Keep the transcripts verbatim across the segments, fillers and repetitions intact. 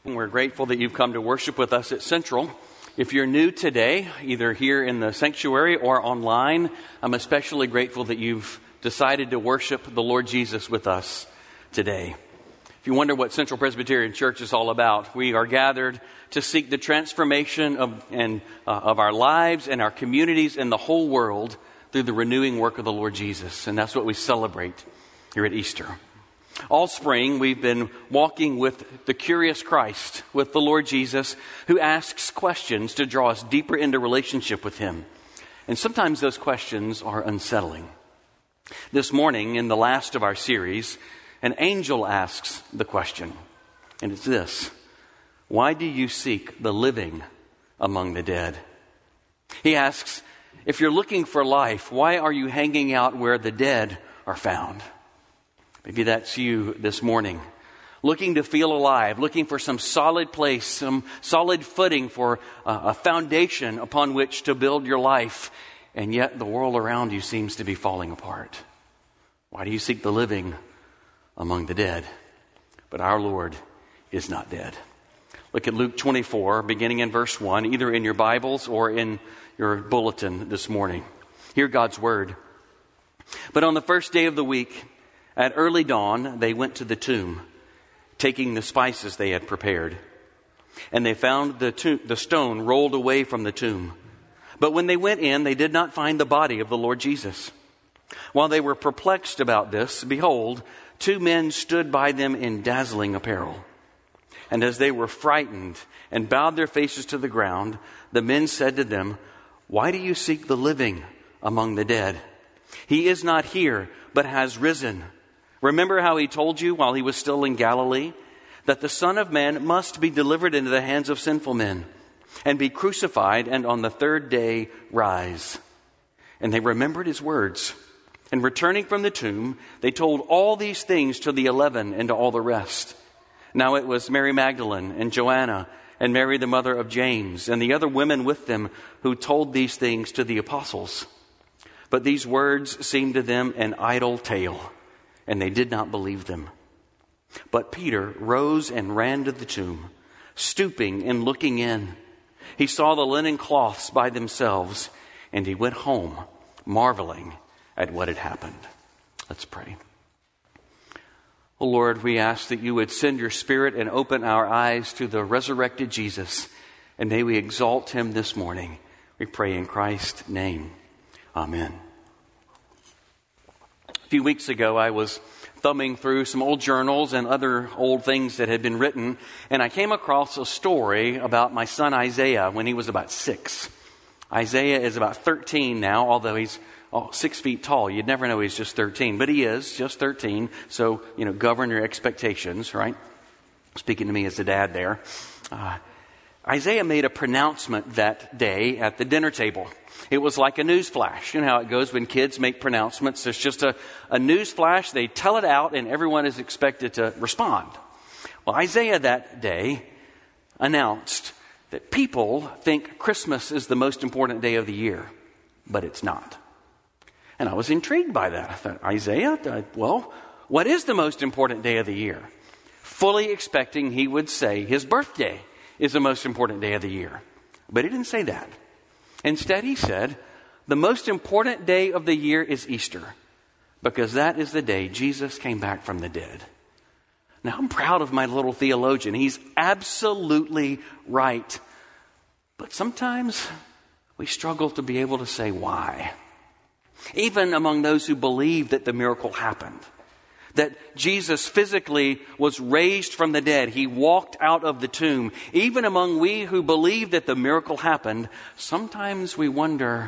We're grateful that you've come to worship with us at Central. If you're new today, either here in the sanctuary or online, I'm especially grateful that you've decided to worship the Lord Jesus with us today. If you wonder what Central Presbyterian Church is all about, we are gathered to seek the transformation of, and, uh, of our lives and our communities and the whole world through the renewing work of the Lord Jesus. And that's what we celebrate here at Easter. All spring, we've been walking with the curious Christ, with the Lord Jesus, who asks questions to draw us deeper into relationship with Him. And sometimes those questions are unsettling. This morning, in the last of our series, an angel asks the question, and it's this: why do you seek the living among the dead? He asks, if you're looking for life, why are you hanging out where the dead are found? Maybe that's you this morning, looking to feel alive, looking for some solid place, some solid footing for uh, a foundation upon which to build your life, and yet the world around you seems to be falling apart. Why do you seek the living among the dead? But our Lord is not dead. Look at Luke twenty-four, beginning in verse one, either in your Bibles or in your bulletin this morning. Hear God's word. But on the first day of the week, at early dawn, they went to the tomb, taking the spices they had prepared. And they found the, to- the stone rolled away from the tomb. But when they went in, they did not find the body of the Lord Jesus. While they were perplexed about this, behold, two men stood by them in dazzling apparel. And as they were frightened and bowed their faces to the ground, the men said to them, why do you seek the living among the dead? He is not here, but has risen. Remember how he told you while he was still in Galilee that the Son of Man must be delivered into the hands of sinful men and be crucified and on the third day rise. And they remembered his words. And returning from the tomb, they told all these things to the eleven and to all the rest. Now it was Mary Magdalene and Joanna and Mary the mother of James and the other women with them who told these things to the apostles. But these words seemed to them an idle tale, and they did not believe them. But Peter rose and ran to the tomb, stooping and looking in. He saw the linen cloths by themselves, and he went home, marveling at what had happened. Let's pray. Oh Lord, we ask that you would send your Spirit and open our eyes to the resurrected Jesus, and may we exalt him this morning. We pray in Christ's name. Amen. A few weeks ago, I was thumbing through some old journals and other old things that had been written, and I came across a story about my son Isaiah when he was about six. Isaiah is about thirteen now, although he's oh, six feet tall. You'd never know he's just thirteen, but he is just thirteen. So, you know, govern your expectations, right? Speaking to me as a dad there. Uh, Isaiah made a pronouncement that day at the dinner table. It was like a news flash. You know how it goes when kids make pronouncements. There's just a, a news flash. They tell it out and everyone is expected to respond. Well, Isaiah that day announced that people think Christmas is the most important day of the year, but it's not. And I was intrigued by that. I thought, Isaiah, uh, well, what is the most important day of the year? Fully expecting he would say his birthday is the most important day of the year. But he didn't say that. Instead, he said, the most important day of the year is Easter, because that is the day Jesus came back from the dead. Now, I'm proud of my little theologian. He's absolutely right. But sometimes we struggle to be able to say why. Even among those who believe that the miracle happened, that Jesus physically was raised from the dead. He walked out of the tomb. Even among we who believe that the miracle happened, sometimes we wonder,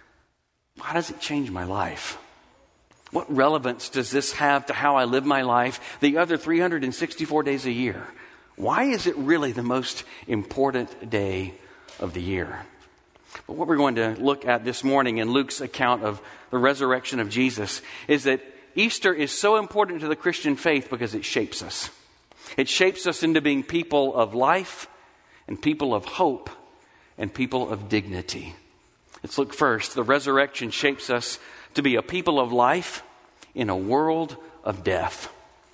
how does it change my life? What relevance does this have to how I live my life the other three hundred sixty-four days a year? Why is it really the most important day of the year? But what we're going to look at this morning in Luke's account of the resurrection of Jesus is that Easter is so important to the Christian faith because it shapes us. It shapes us into being people of life and people of hope and people of dignity. Let's look first. The resurrection shapes us to be a people of life in a world of death.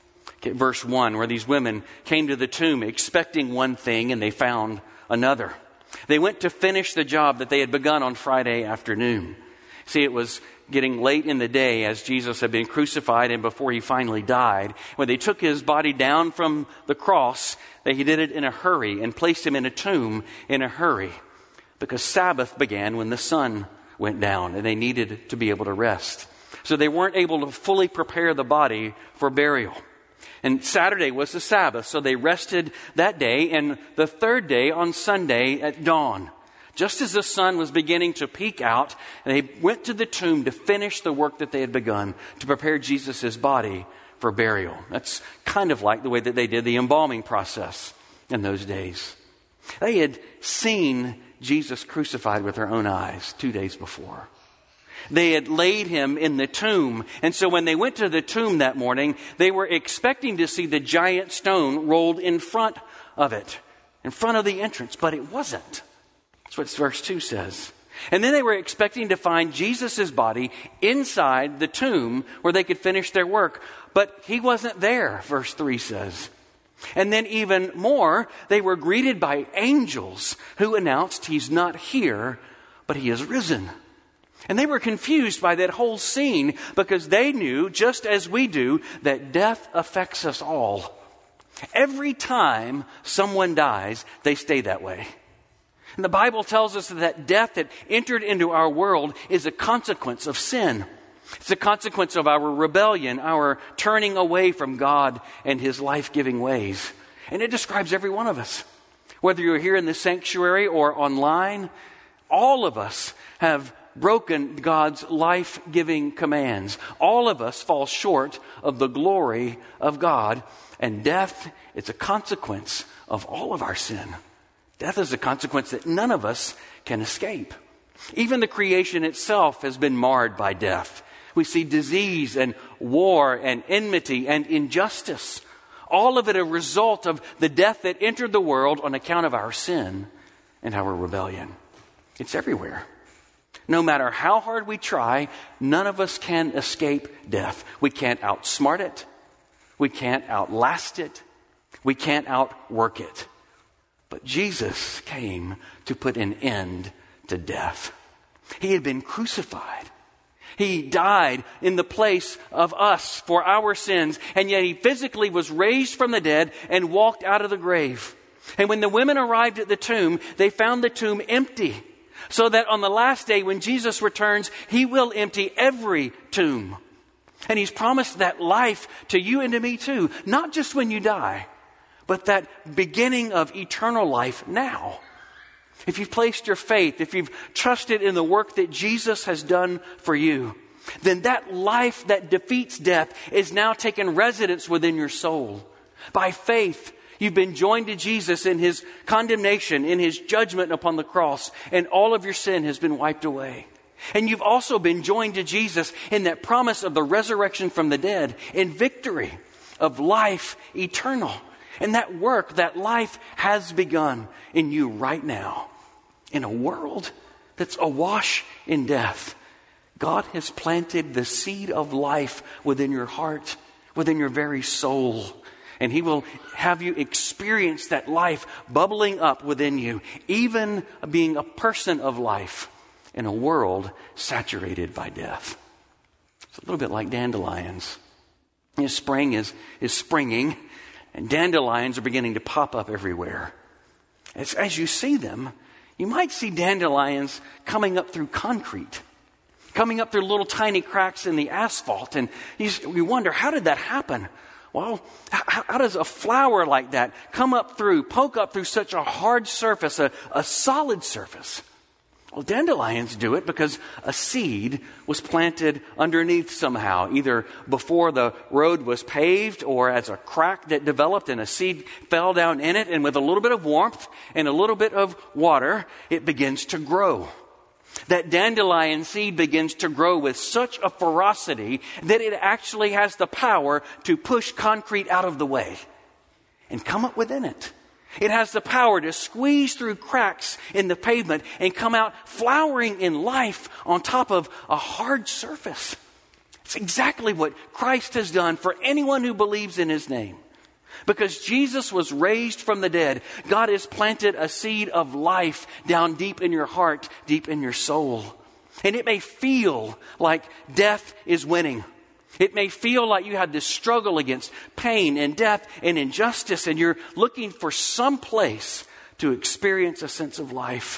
Okay, verse one, where these women came to the tomb expecting one thing and they found another. They went to finish the job that they had begun on Friday afternoon. See, it was getting late in the day as Jesus had been crucified and before he finally died. When they took his body down from the cross, they did it in a hurry and placed him in a tomb in a hurry, because Sabbath began when the sun went down and they needed to be able to rest. So they weren't able to fully prepare the body for burial. And Saturday was the Sabbath, so they rested that day, and the third day on Sunday at dawn. Just as the sun was beginning to peek out, they went to the tomb to finish the work that they had begun to prepare Jesus' body for burial. That's kind of like the way that they did the embalming process in those days. They had seen Jesus crucified with their own eyes two days before. They had laid him in the tomb. And so when they went to the tomb that morning, they were expecting to see the giant stone rolled in front of it, in front of the entrance, but it wasn't. That's what verse two says. And then they were expecting to find Jesus' body inside the tomb where they could finish their work. But he wasn't there, verse three says. And then even more, they were greeted by angels who announced he's not here, but he is risen. And they were confused by that whole scene because they knew, just as we do, that death affects us all. Every time someone dies, they stay that way. And the Bible tells us that death that entered into our world is a consequence of sin. It's a consequence of our rebellion, our turning away from God and his life-giving ways. And it describes every one of us. Whether you're here in the sanctuary or online, all of us have broken God's life-giving commands. All of us fall short of the glory of God. And death is a consequence of all of our sin. Death is a consequence that none of us can escape. Even the creation itself has been marred by death. We see disease and war and enmity and injustice. All of it a result of the death that entered the world on account of our sin and our rebellion. It's everywhere. No matter how hard we try, none of us can escape death. We can't outsmart it. We can't outlast it. We can't outwork it. But Jesus came to put an end to death. He had been crucified. He died in the place of us for our sins, and yet he physically was raised from the dead and walked out of the grave. And when the women arrived at the tomb, they found the tomb empty, so that on the last day when Jesus returns, he will empty every tomb. And he's promised that life to you and to me too, not just when you die, but that beginning of eternal life now. If you've placed your faith, if you've trusted in the work that Jesus has done for you, then that life that defeats death is now taken residence within your soul. By faith, you've been joined to Jesus in his condemnation, in his judgment upon the cross, and all of your sin has been wiped away. And you've also been joined to Jesus in that promise of the resurrection from the dead, in victory of life eternal. And that work, that life has begun in you right now. In a world that's awash in death, God has planted the seed of life within your heart, within your very soul. And he will have you experience that life bubbling up within you, even being a person of life in a world saturated by death. It's a little bit like dandelions. You know, spring is, is springing, and dandelions are beginning to pop up everywhere. As, as you see them, you might see dandelions coming up through concrete, coming up through little tiny cracks in the asphalt. And you, you wonder, how did that happen? Well, how, how does a flower like that come up through, poke up through such a hard surface, a, a solid surface? Well, dandelions do it because a seed was planted underneath somehow, either before the road was paved or as a crack that developed and a seed fell down in it. And with a little bit of warmth and a little bit of water, it begins to grow. That dandelion seed begins to grow with such a ferocity that it actually has the power to push concrete out of the way and come up within it. It has the power to squeeze through cracks in the pavement and come out flowering in life on top of a hard surface. It's It's exactly what Christ has done for anyone who believes in his name. Because Jesus was raised from the dead, God has planted a seed of life down deep in your heart, deep in your soul. And it may feel like death is winning. It may feel like you had this struggle against pain and death and injustice, and you're looking for some place to experience a sense of life,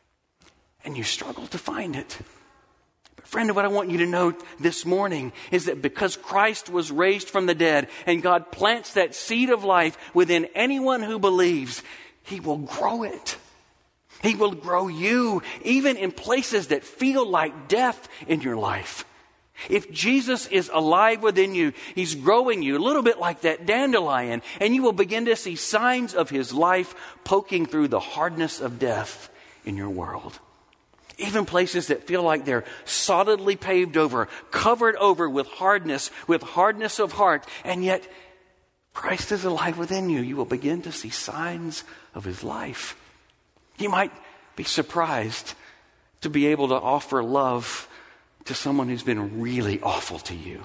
and you struggle to find it. But friend, what I want you to know this morning is that because Christ was raised from the dead and God plants that seed of life within anyone who believes, He will grow it. He will grow you even in places that feel like death in your life. If Jesus is alive within you, He's growing you a little bit like that dandelion, and you will begin to see signs of His life poking through the hardness of death in your world. Even places that feel like they're solidly paved over, covered over with hardness, with hardness of heart, and yet Christ is alive within you. You will begin to see signs of His life. You might be surprised to be able to offer love to someone who's been really awful to you.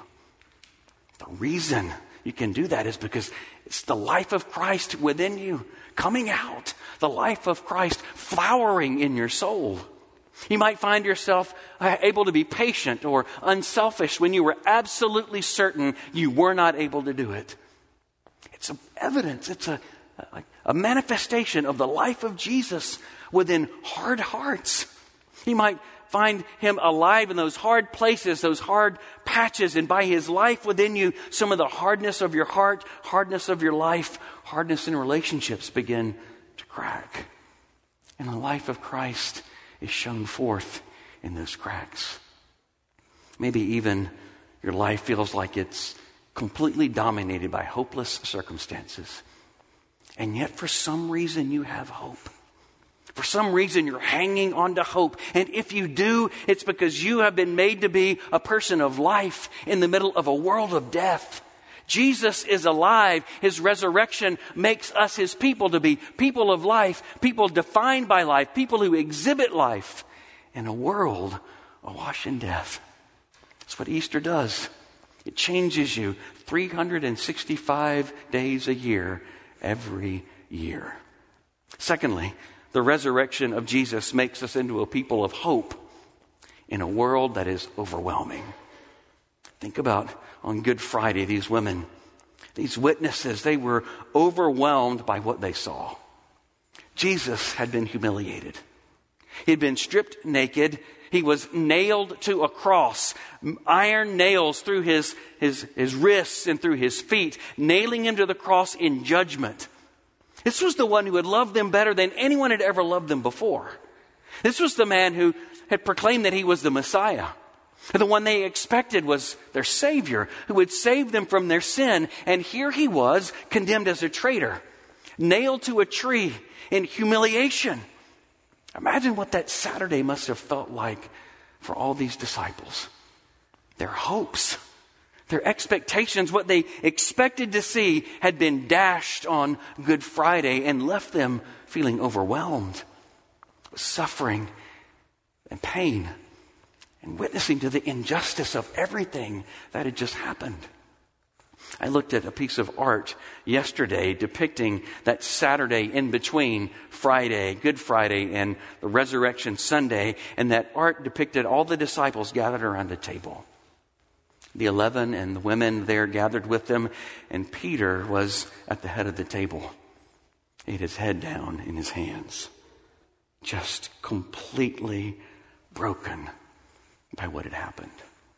The reason you can do that is because it's the life of Christ within you coming out, the life of Christ flowering in your soul. You might find yourself able to be patient or unselfish when you were absolutely certain you were not able to do it. It's a evidence, it's a, a, a manifestation of the life of Jesus within hard hearts. You might find Him alive in those hard places, those hard patches, and by His life within you, some of the hardness of your heart, hardness of your life, hardness in relationships begin to crack. And the life of Christ is shown forth in those cracks. Maybe even your life feels like it's completely dominated by hopeless circumstances. And yet for some reason you have hope. For some reason you're hanging on to hope. And if you do, it's because you have been made to be a person of life in the middle of a world of death. Jesus is alive. His resurrection makes us His people to be people of life, people defined by life, people who exhibit life in a world awash in death. That's what Easter does. It changes you three hundred sixty-five days a year, every year. Secondly, the resurrection of Jesus makes us into a people of hope in a world that is overwhelming. Think about on Good Friday, these women, these witnesses, they were overwhelmed by what they saw. Jesus had been humiliated. He had been stripped naked. He was nailed to a cross, iron nails through his, his, his wrists and through his feet, nailing Him to the cross in judgment. This was the one who had loved them better than anyone had ever loved them before. This was the man who had proclaimed that He was the Messiah. The one they expected was their Savior, who would save them from their sin. And here He was, condemned as a traitor, nailed to a tree in humiliation. Imagine what that Saturday must have felt like for all these disciples. Their hopes, their expectations, what they expected to see had been dashed on Good Friday and left them feeling overwhelmed with suffering and pain and witnessing to the injustice of everything that had just happened. I looked at a piece of art yesterday depicting that Saturday in between Friday, Good Friday, and the Resurrection Sunday, and that art depicted all the disciples gathered around a table. The eleven and the women there gathered with them, and Peter was at the head of the table. He had his head down in his hands, just completely broken by what had happened.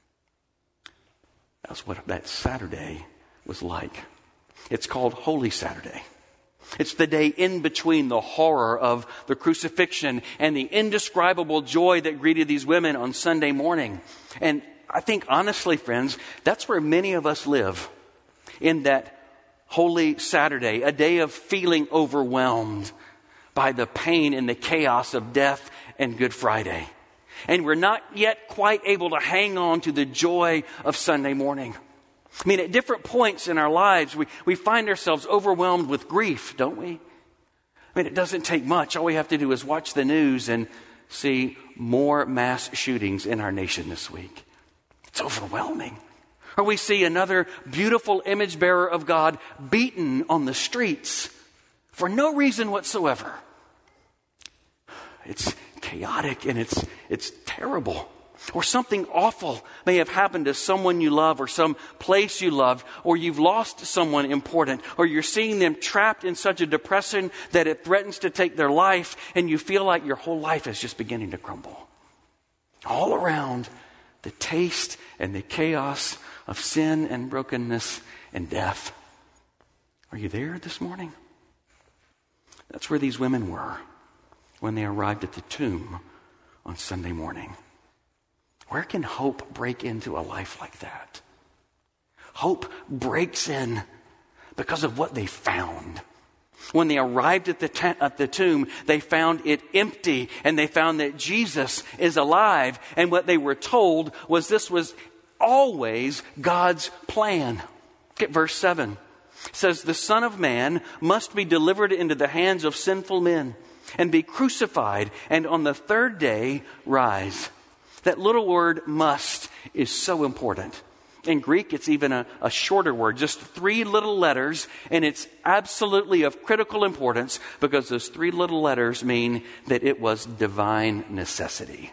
That's what that Saturday was like. It's called Holy Saturday. It's the day in between the horror of the crucifixion and the indescribable joy that greeted these women on Sunday morning. And I think honestly, friends, that's where many of us live, in that Holy Saturday, a day of feeling overwhelmed by the pain and the chaos of death and Good Friday. And we're not yet quite able to hang on to the joy of Sunday morning. I mean, at different points in our lives, we, we find ourselves overwhelmed with grief, don't we? I mean, it doesn't take much. All we have to do is watch the news and see more mass shootings in our nation this week. It's overwhelming. Or we see another beautiful image bearer of God beaten on the streets for no reason whatsoever. It's chaotic and it's it's terrible. Or something awful may have happened to someone you love or some place you loved, or you've lost someone important, or you're seeing them trapped in such a depression that it threatens to take their life, and you feel like your whole life is just beginning to crumble. All around, the taste and the chaos of sin and brokenness and death. Are you there this morning? That's where these women were when they arrived at the tomb on Sunday morning. Where can hope break into a life like that? Hope breaks in because of what they found. When they arrived at the, t- at the tomb, they found it empty, and they found that Jesus is alive. And what they were told was this was always God's plan. Look at verse seven. It says, "The Son of Man must be delivered into the hands of sinful men and be crucified, and on the third day rise." That little word "must" is so important. In Greek, it's even a, a shorter word, just three little letters, and it's absolutely of critical importance because those three little letters mean that it was divine necessity.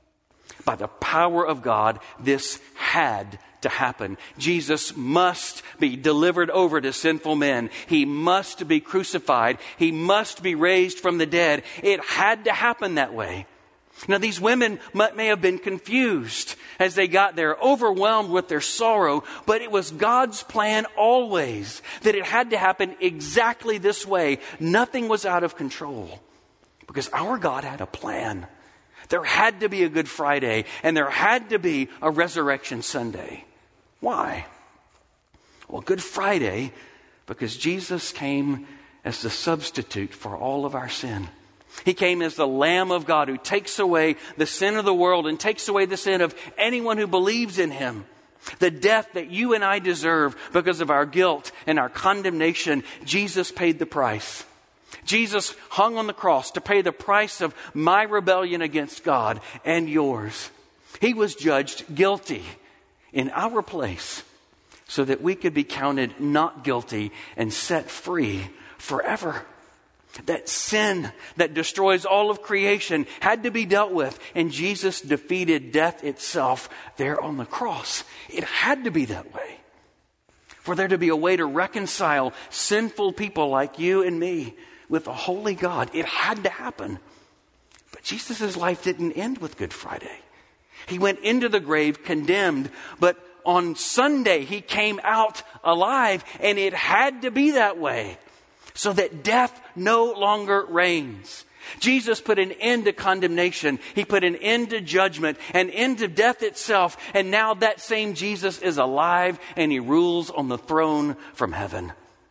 By the power of God, this had to happen. Jesus must be delivered over to sinful men. He must be crucified. He must be raised from the dead. It had to happen that way. Now, these women may have been confused as they got there, overwhelmed with their sorrow, but it was God's plan always that it had to happen exactly this way. Nothing was out of control because our God had a plan. There had to be a Good Friday, and there had to be a Resurrection Sunday. Why? Well, Good Friday, because Jesus came as the substitute for all of our sin. He came as the Lamb of God who takes away the sin of the world and takes away the sin of anyone who believes in Him. The death that you and I deserve because of our guilt and our condemnation, Jesus paid the price. Jesus hung on the cross to pay the price of my rebellion against God and yours. He was judged guilty in our place so that we could be counted not guilty and set free forever. That sin that destroys all of creation had to be dealt with, and Jesus defeated death itself there on the cross. It had to be that way. For there to be a way to reconcile sinful people like you and me with a holy God, it had to happen. But Jesus' life didn't end with Good Friday. He went into the grave condemned, but on Sunday he came out alive, and it had to be that way so that death no longer reigns. Jesus put an end to condemnation. He put an end to judgment, an end to death itself. And now that same Jesus is alive, and He rules on the throne from heaven.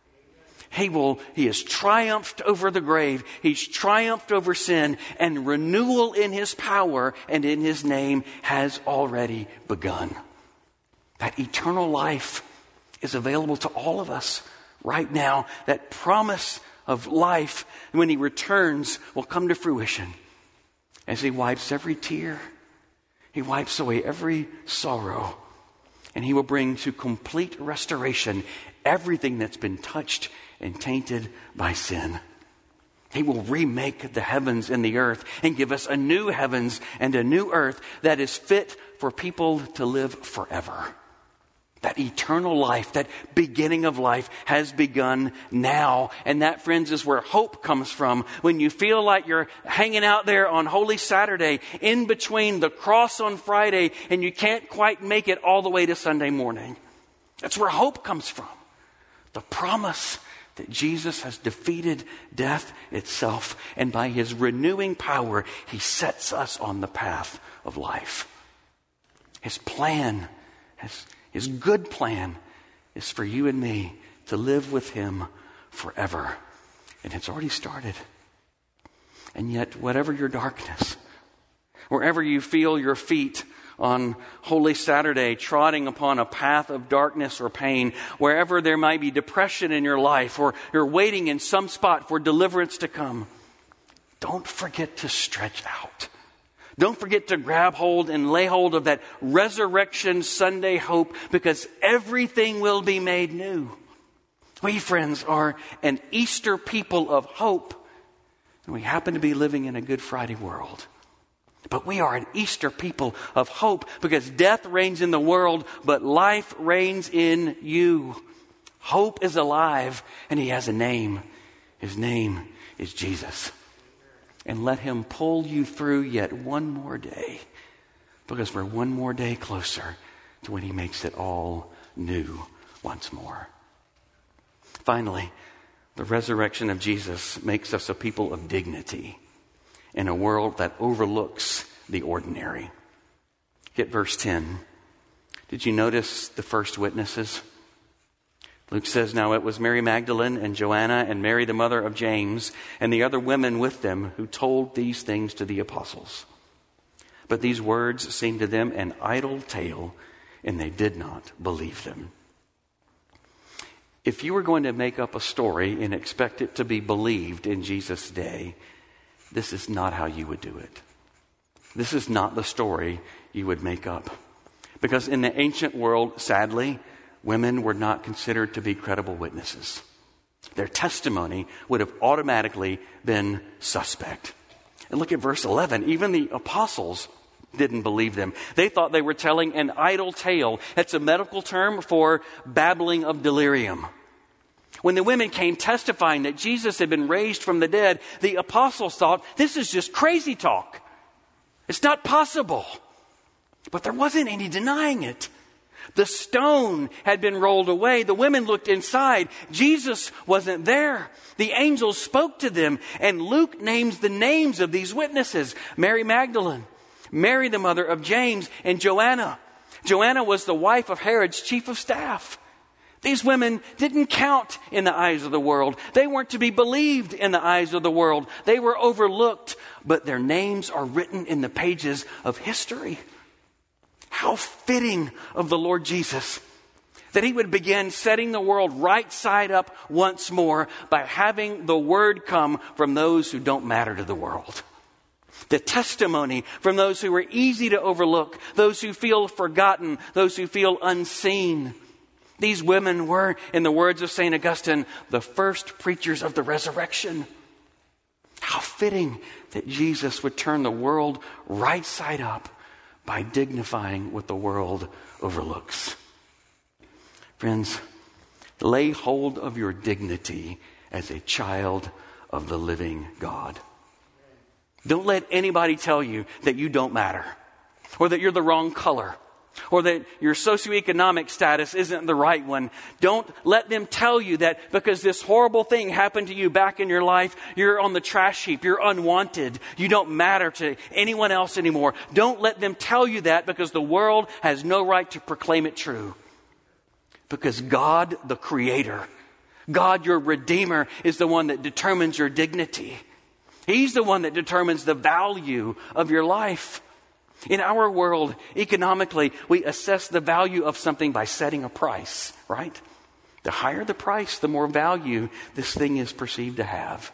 He will, He has triumphed over the grave. He's triumphed over sin, and renewal in His power and in His name has already begun. That eternal life is available to all of us right now. That promise of life when He returns will come to fruition as He wipes every tear. He wipes away every sorrow, and He will bring to complete restoration everything that's been touched and tainted by sin. He will remake the heavens and the earth and give us a new heavens and a new earth that is fit for people to live forever. That eternal life, that beginning of life has begun now. And that, friends, is where hope comes from. When you feel like you're hanging out there on Holy Saturday in between the cross on Friday and you can't quite make it all the way to Sunday morning. That's where hope comes from. The promise that Jesus has defeated death itself, and by His renewing power, He sets us on the path of life. His plan has His good plan is for you and me to live with Him forever. And it's already started. And yet, whatever your darkness, wherever you feel your feet on Holy Saturday trotting upon a path of darkness or pain, wherever there might be depression in your life, or you're waiting in some spot for deliverance to come, don't forget to stretch out. Don't forget to grab hold and lay hold of that Resurrection Sunday hope, because everything will be made new. We, friends, are an Easter people of hope. And we happen to be living in a Good Friday world. But we are an Easter people of hope, because death reigns in the world, but life reigns in you. Hope is alive, and he has a name. His name is Jesus. And let him pull you through yet one more day, because we're one more day closer to when he makes it all new once more. Finally, the resurrection of Jesus makes us a people of dignity in a world that overlooks the ordinary. Get verse ten. Did you notice the first witnesses? Luke says, now it was Mary Magdalene and Joanna and Mary the mother of James and the other women with them who told these things to the apostles. But these words seemed to them an idle tale, and they did not believe them. If you were going to make up a story and expect it to be believed in Jesus' day, this is not how you would do it. This is not the story you would make up. Because in the ancient world, sadly, women were not considered to be credible witnesses. Their testimony would have automatically been suspect. And look at verse eleven. Even the apostles didn't believe them. They thought they were telling an idle tale. That's a medical term for babbling of delirium. When the women came testifying that Jesus had been raised from the dead, the apostles thought, this is just crazy talk. It's not possible. But there wasn't any denying it. The stone had been rolled away. The women looked inside. Jesus wasn't there. The angels spoke to them. And Luke names the names of these witnesses. Mary Magdalene, Mary the mother of James, and Joanna. Joanna was the wife of Herod's chief of staff. These women didn't count in the eyes of the world. They weren't to be believed in the eyes of the world. They were overlooked, but their names are written in the pages of history. How fitting of the Lord Jesus that he would begin setting the world right side up once more by having the word come from those who don't matter to the world. The testimony from those who are easy to overlook, those who feel forgotten, those who feel unseen. These women were, in the words of Saint Augustine, the first preachers of the resurrection. How fitting that Jesus would turn the world right side up by dignifying what the world overlooks. Friends, lay hold of your dignity as a child of the living God. Don't let anybody tell you that you don't matter, or that you're the wrong color, or that your socioeconomic status isn't the right one. Don't let them tell you that because this horrible thing happened to you back in your life, you're on the trash heap, you're unwanted, you don't matter to anyone else anymore. Don't let them tell you that, because the world has no right to proclaim it true. Because God, the Creator, God, your Redeemer, is the one that determines your dignity. He's the one that determines the value of your life. In our world, economically, we assess the value of something by setting a price, right? The higher the price, the more value this thing is perceived to have.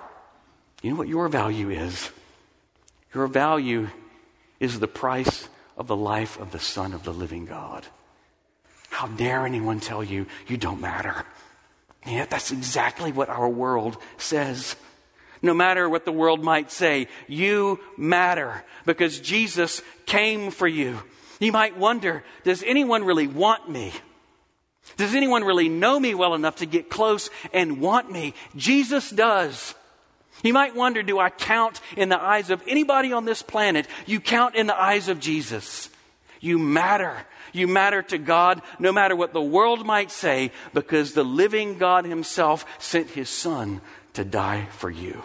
You know what your value is? Your value is the price of the life of the Son of the living God. How dare anyone tell you you don't matter? And yet that's exactly what our world says. No matter what the world might say, you matter because Jesus came for you. You might wonder, does anyone really want me? Does anyone really know me well enough to get close and want me? Jesus does. You might wonder, do I count in the eyes of anybody on this planet? You count in the eyes of Jesus. You matter. You matter to God no matter what the world might say, because the living God himself sent his Son to die for you.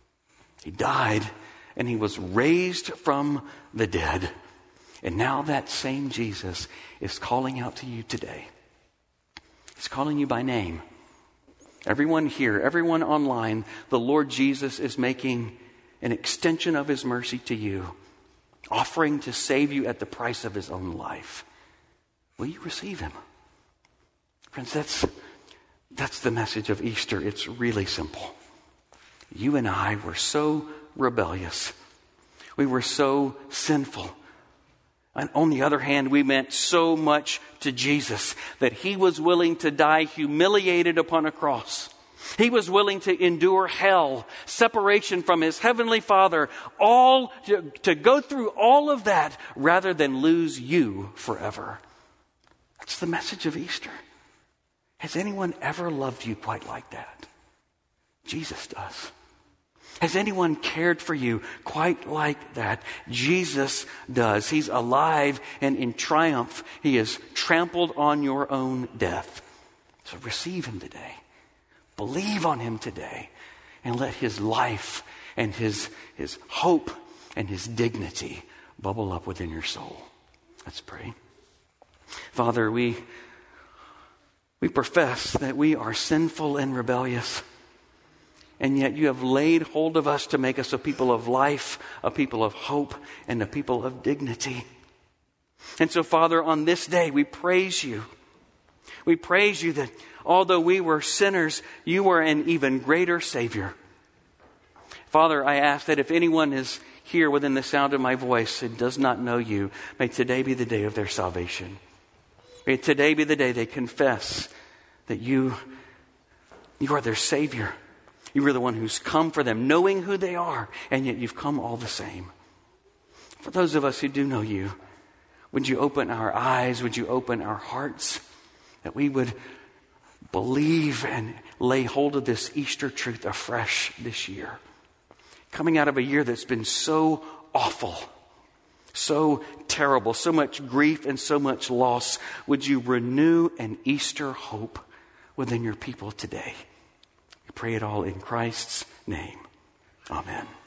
He died and he was raised from the dead. And now that same Jesus is calling out to you today. He's calling you by name. Everyone here, everyone online, the Lord Jesus is making an extension of his mercy to you, offering to save you at the price of his own life. Will you receive him? Friends, that's, that's the message of Easter. It's really simple. You and I were so rebellious. We were so sinful. And on the other hand, we meant so much to Jesus that he was willing to die humiliated upon a cross. He was willing to endure hell, separation from his heavenly Father, all to, to go through all of that rather than lose you forever. That's the message of Easter. Has anyone ever loved you quite like that? Jesus does. Has anyone cared for you quite like that? Jesus does. He's alive, and in triumph, he has trampled on your own death. So receive him today. Believe on him today, and let his life and his, his hope and his dignity bubble up within your soul. Let's pray. Father, we, we profess that we are sinful and rebellious. And yet you have laid hold of us to make us a people of life, a people of hope, and a people of dignity. And so, Father, on this day, we praise you. We praise you that although we were sinners, you were an even greater Savior. Father, I ask that if anyone is here within the sound of my voice and does not know you, may today be the day of their salvation. May today be the day they confess that you, you are their Savior. You are the one who's come for them, knowing who they are, and yet you've come all the same. For those of us who do know you, would you open our eyes, would you open our hearts, that we would believe and lay hold of this Easter truth afresh this year. Coming out of a year that's been so awful, so terrible, so much grief and so much loss, would you renew an Easter hope within your people today? We pray it all in Christ's name. Amen.